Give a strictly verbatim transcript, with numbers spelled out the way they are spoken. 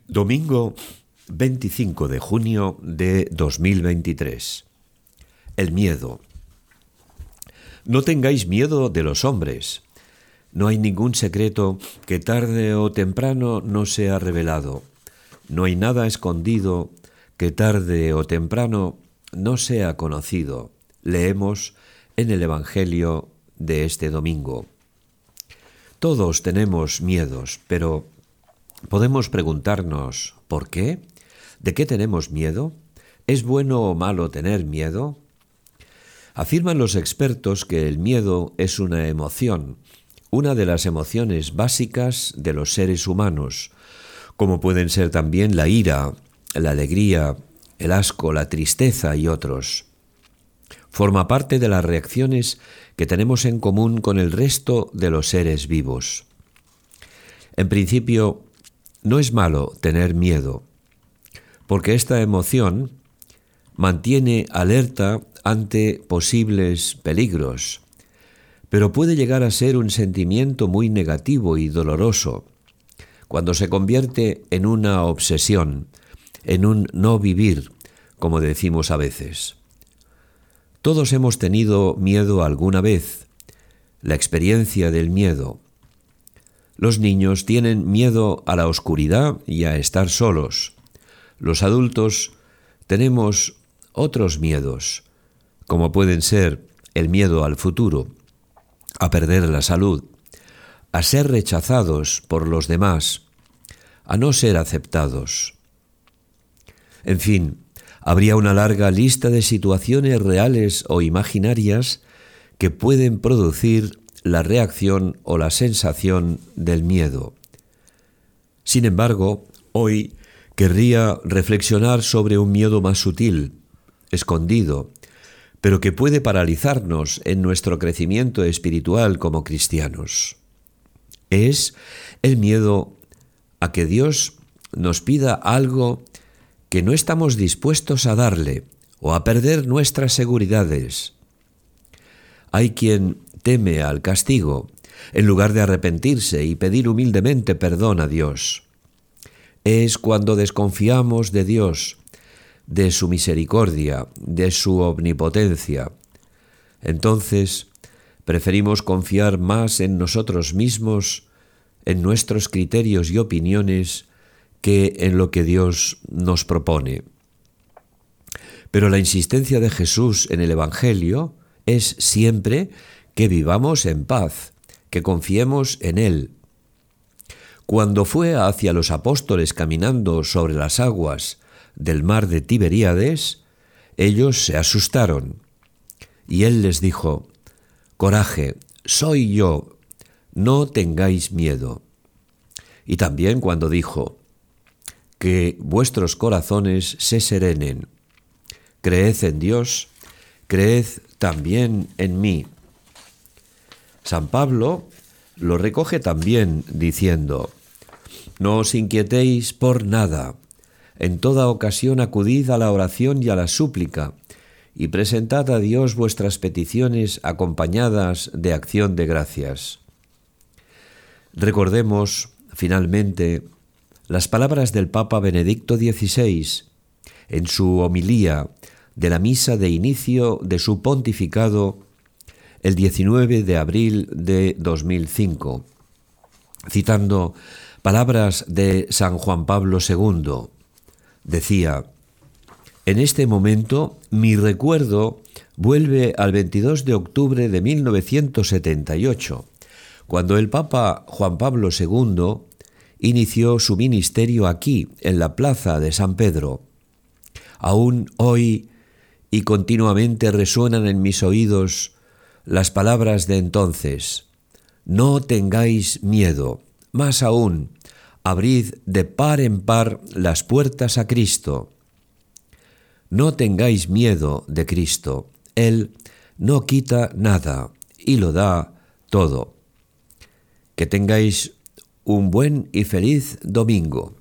Domingo veinticinco de junio de dos mil veintitrés. El miedo. No tengáis miedo de los hombres. No hay ningún secreto que tarde o temprano no sea revelado. No hay nada escondido que tarde o temprano no sea conocido. Leemos en el Evangelio de este domingo. Todos tenemos miedos, pero podemos preguntarnos, ¿por qué? ¿De qué tenemos miedo? ¿Es bueno o malo tener miedo? Afirman los expertos que el miedo es una emoción, una de las emociones básicas de los seres humanos, como pueden ser también la ira, la alegría, el asco, la tristeza y otros. Forma parte de las reacciones que tenemos en común con el resto de los seres vivos. En principio, no es malo tener miedo, porque esta emoción mantiene alerta ante posibles peligros, pero puede llegar a ser un sentimiento muy negativo y doloroso cuando se convierte en una obsesión, en un no vivir, como decimos a veces. Todos hemos tenido miedo alguna vez, la experiencia del miedo. Los niños tienen miedo a la oscuridad y a estar solos. Los adultos tenemos otros miedos, como pueden ser el miedo al futuro, a perder la salud, a ser rechazados por los demás, a no ser aceptados. En fin, habría una larga lista de situaciones reales o imaginarias que pueden producir la reacción o la sensación del miedo. Sin embargo, hoy querría reflexionar sobre un miedo más sutil, escondido, pero que puede paralizarnos en nuestro crecimiento espiritual como cristianos. Es el miedo a que Dios nos pida algo que no estamos dispuestos a darle o a perder nuestras seguridades. Hay quien teme al castigo en lugar de arrepentirse y pedir humildemente perdón a Dios. Es cuando desconfiamos de Dios, de su misericordia, de su omnipotencia. Entonces, preferimos confiar más en nosotros mismos, en nuestros criterios y opiniones, que en lo que Dios nos propone. Pero la insistencia de Jesús en el Evangelio es siempre que vivamos en paz, que confiemos en Él. Cuando fue hacia los apóstoles caminando sobre las aguas del mar de Tiberíades, ellos se asustaron, y Él les dijo: «Coraje, soy yo, no tengáis miedo». Y también cuando dijo: «Que vuestros corazones se serenen. Creed en Dios, creed también en mí». San Pablo lo recoge también diciendo: «No os inquietéis por nada. En toda ocasión acudid a la oración y a la súplica, y presentad a Dios vuestras peticiones acompañadas de acción de gracias». Recordemos, finalmente, las palabras del Papa Benedicto dieciséis en su homilía de la misa de inicio de su pontificado el diecinueve de abril de dos mil cinco, citando palabras de San Juan Pablo segundo. Decía: «En este momento mi recuerdo vuelve al veintidós de octubre de mil novecientos setenta y ocho, cuando el Papa Juan Pablo segundo inició su ministerio aquí, en la plaza de San Pedro. Aún hoy y continuamente resuenan en mis oídos las palabras de entonces: «No tengáis miedo, más aún, abrid de par en par las puertas a Cristo». No tengáis miedo de Cristo. Él no quita nada y lo da todo. Que tengáis un buen y feliz domingo.